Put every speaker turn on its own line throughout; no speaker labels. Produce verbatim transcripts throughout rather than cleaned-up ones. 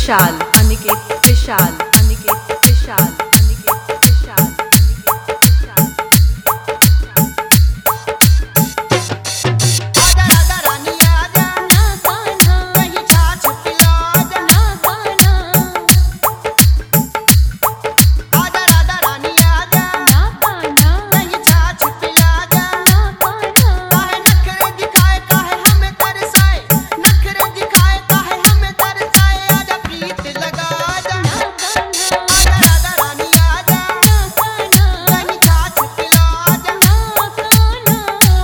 विशाल अनिकेत विशाल अनिकेत विशाल अनिकेत विशाल अनिकेत विशाल।
आजा राधा रानी आजा ना कान्हा कहीं छाछ पिला जा ना कान्हा। आजा राधा रानी आजा ना कान्हा कहीं छाछ पिला जा ना कान्हा। काहे नखरे दिखाए काहे हमें तरसाए नखरे दिखाए काहे हमें तरसाए। आजा प्रीत लगा जा ना कान्हा। आजा राधा रानी आजा ना कान्हा कहीं छाछ पिला जा ना कान्हा।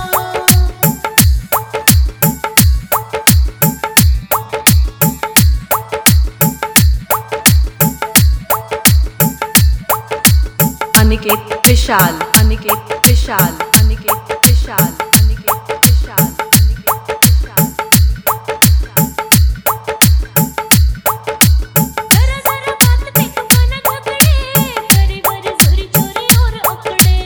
अनिकेत विशाल अनिकेत विशाल अनिकेत विशाल अनिकेत विशाल अनिकेत विशाल।
जरा जरा बात पे तू न झगड़े करे वर जोरी चोरी और अपड़े।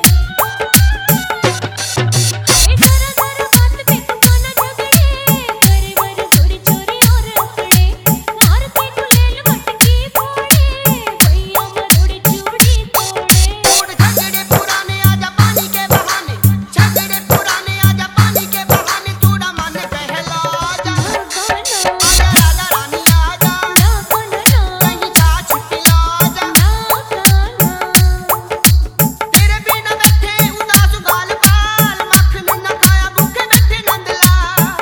हाय जरा जरा बात पे तू न झगड़े करे वर जोरी चोरी और अपड़े। मार के गुलेल मटकी फोड़े भैया मरोड़ी चूड़ी तोड़े। छोड़ झगड़े पुराने आजा पानी के बहाने झगड़े पुराने आजा पानी के बहाने चूड़ा मन पहला जा। आजा राधा रानी आजा ना कान्हा कहीं छाछ पिला जा ना कान्हा। तेरे बिना बैठे उदास गाल बाल मक्खन न खाया भूखे बैठे नंदलाल।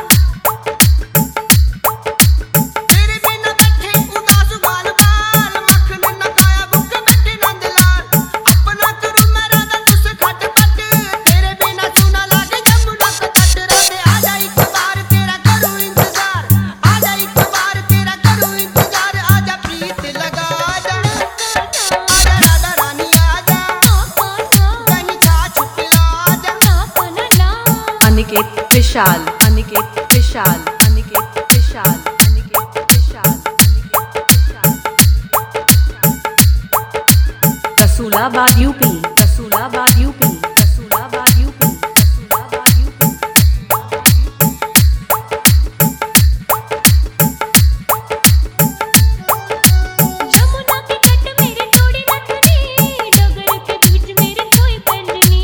तेरे बिना बैठे उदास गाल बाल मक्खन न खाया भूखे बैठे नंदलाल। अपना करूं मैं राधा तुझसे खटपट तेरे बिना सुना लागे जमुना का तट। राधे आजा एक बार तेरा करूं इंतजार आजा एक बार तेरा करूं इंतजार। आजा प्रीत लगा जा आजा राधा रानी आजा ना कान्हा कहीं छाछ पिला जा ना Kanha.
Aniket Vishal Aniket Vishal Aniket Vishal Aniket Vishal Aniket Vishal. Rasulabad UP Rasulabad UP Rasulabad UP Rasulabad UP.
Jamuna के तट मेरे तोड़ी नथनी डगर के बीच मेरी कोई पैंजनी।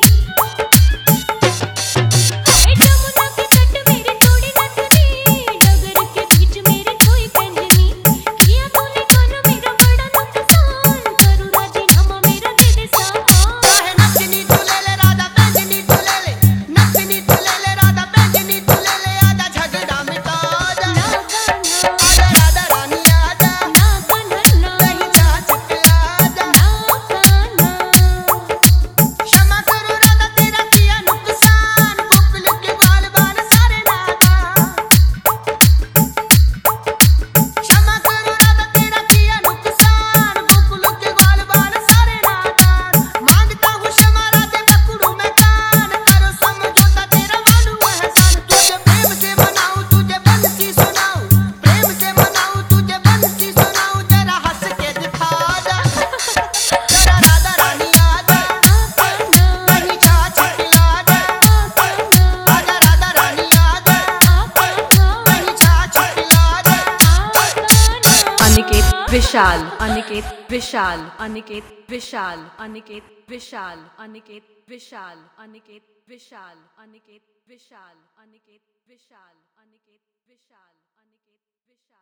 हाय जमुना के तट मेरे तोड़ी नथनी डगर के बीच मेरी कोई पैंजनी। किया तूने कान्हा मेरा बड़ा नुकसान करूँ राजीनामा मेरा दे दे सामान। काहे नथनी तू ले ले राधा पैंजनी तू ले ले नथनी तू ले ले राधा पैंजनी तू ले ले। आजा झगड़ा मिटा जा ना कान्हा आजा राधा रानी आजा ना कान्हा कहीं छाछ पिला जा ना कान्हा। क्षमा करो राधा तेरा किया नुकसान गोकुल के बाल बाल सारे नागा। क्षमा करो राधा तेरा किया नुकसान गोकुल के बाल बाल सारे नागा। मांगता हूँ क्षमा राधे पकड़ू मैं कान करो समझौता तेरा मानू एहसान। तुझे प्रेम से मनाऊं तुझे बंसी सुनाऊं प्रेम से मनाऊं तुझे बंसी सुनाऊं। जरा हंस के दिखा जा जरा राधा रानी आजा ना कान्हा कहीं छाछ पिला जा ना कान्हा। आजा राधा रानी आजा ना कान्हा कहीं छाछ पिला जा ना कान्हा।
अनिकेत विशाल अनिकेत विशाल अनिकेत विशाल अनिकेत विशाल अनिकेत विशाल अनिकेत विशाल अनिकेत विशाल अनिकेत विशाल अनिकेत विशाल अनिकेत विशाल।